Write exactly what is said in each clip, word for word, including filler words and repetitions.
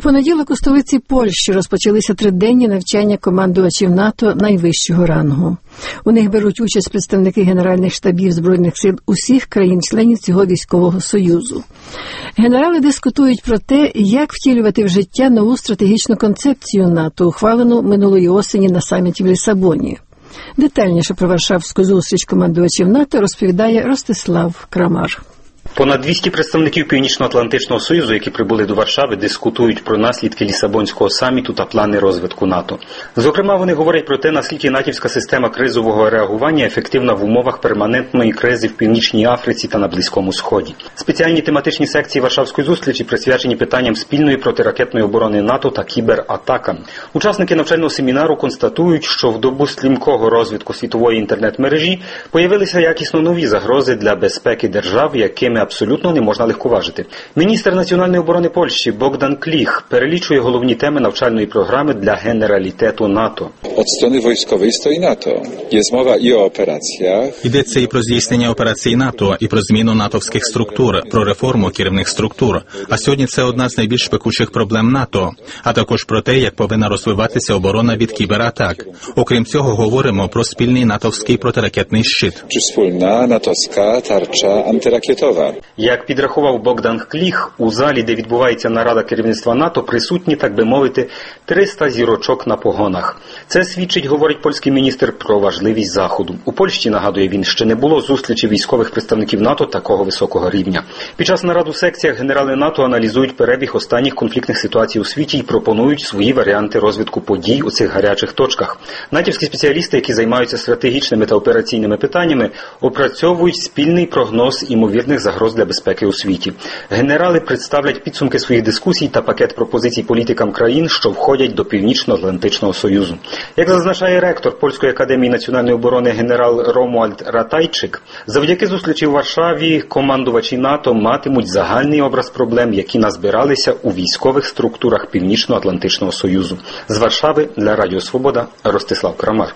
понеділок у столиці Польщі розпочалися триденні навчання командувачів НАТО найвищого рангу. У них беруть участь представники генеральних штабів Збройних сил усіх країн-членів цього військового союзу. Генерали дискутують про те, як втілювати в життя нову стратегічну концепцію НАТО, ухвалену минулої осені на саміті в Лісабоні. Детальніше про Варшавську зустріч командувачів НАТО розповідає Ростислав Крамар. Понад двісті представників Північно-Атлантичного Союзу, які прибули до Варшави, дискутують про наслідки Лісабонського саміту та плани розвитку НАТО. Зокрема, вони говорять про те, наскільки натівська система кризового реагування ефективна в умовах перманентної кризи в Північній Африці та на Близькому Сході. Спеціальні тематичні секції Варшавської зустрічі присвячені питанням спільної протиракетної оборони НАТО та кібератакам. Учасники навчального семінару констатують, що в добу стрімкого розвитку світової інтернет-мережі появилися якісно нові загрози для безпеки держав, якими абсолютно не можна легковажити. Міністр національної оборони Польщі Богдан Кліх перелічує головні теми навчальної програми для генералітету НАТО. От сторони військової стоїть НАТО. Є мова і о операціях. Йдеться і про здійснення операцій НАТО, і про зміну натовських структур, про реформу керівних структур. А сьогодні це одна з найбільш пекучих проблем НАТО. А також про те, як повинна розвиватися оборона від кібератак. Окрім цього, говоримо про спільний натовський протиракетний щит. Чи спільна натовська тарча антиракетова. Як підрахував Богдан Кліх, у залі, де відбувається нарада керівництва НАТО, присутні, так би мовити, триста зірочок на погонах. Це свідчить, говорить польський міністр, про важливість Заходу. У Польщі, нагадує він, ще не було зустрічі військових представників НАТО такого високого рівня. Під час нарад у секціях генерали НАТО аналізують перебіг останніх конфліктних ситуацій у світі і пропонують свої варіанти розвитку подій у цих гарячих точках. Натівські спеціалісти, які займаються стратегічними та операційними питаннями, опрацьовують спільний прогноз імовірних загроз для безпеки у світі. Генерали представлять підсумки своїх дискусій та пакет пропозицій політикам країн, що входять до Північно-Атлантичного Союзу. Як зазначає ректор Польської академії національної оборони генерал Ромуальд Ратайчик, завдяки зустрічі в Варшаві командувачі НАТО матимуть загальний образ проблем, які назбиралися у військових структурах Північно-Атлантичного Союзу. З Варшави для Радіо Свобода Ростислав Крамар.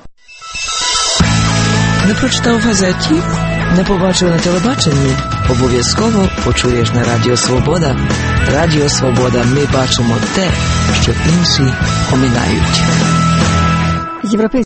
Не прочитав в газеті? Не побачив на телебаченні? Обов'язково почуєш на Радіо Свобода. Радіо Свобода. Ми бачимо те, що інші оминають.